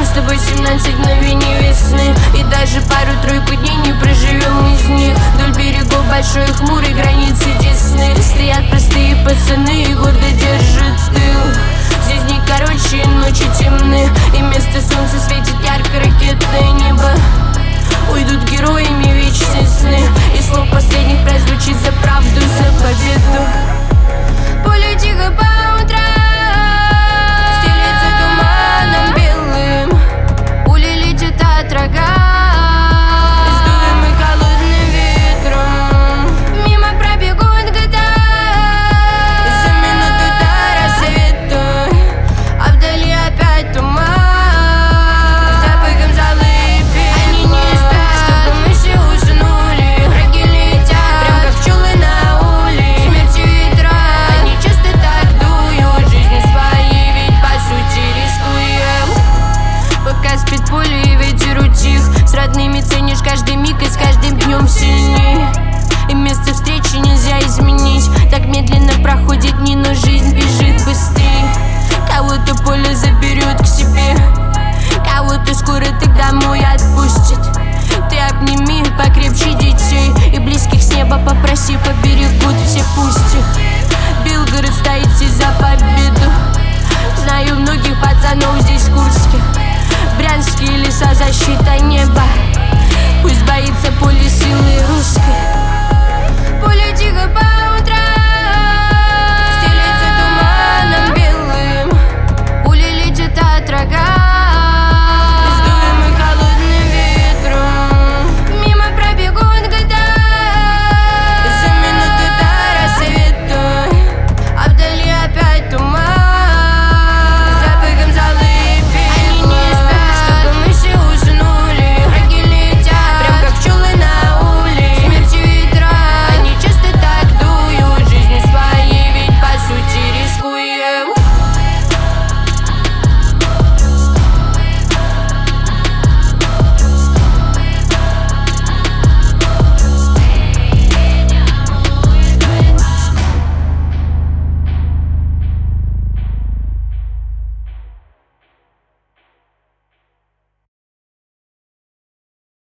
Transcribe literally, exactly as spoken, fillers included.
Нам с тобой семнадцать мгновений весны, и даже пару-тройку дней не проживем из них. Вдоль берегов большой и хмурой границы Десны стоят простые пацаны и гордо держат тыл. Здесь дни короче, ночи темны, и вместо солнца светит ярко ракетное небо. Уйдут героями вечные сны, и слов последних прозвучит за правду, за победу. Поле тихо по утрам стелется туманом белым, пули летят от рога, сдуемы холодным ветром. Мимо пробегут года за минуту до рассвета, а вдали опять туман с запахом золы и пепла. Они не спят, чтобы мы все уснули. Враги летят, прям как пчелы на улей. Смертью ветра, они часто так дуют. Жизнью своей ведь по сути рискуем. Пока спит поле и ветер утих, с родными ценишь каждый миг и с каждым днем сильней. И место встречи нельзя изменить, так медленно проходят дни, но жизнь бежит быстрей. Кого-то поле заберет к себе, кого-то скоро ты домой отпустит. Ты обними покрепче детей и близких с неба попроси, поберегут все, пусть их. Белгород стоит здесь за победу. Знаю многих пацанов здесь курских. Брянские леса, защита неба. Пусть боится поле силы русской. Поле тихо по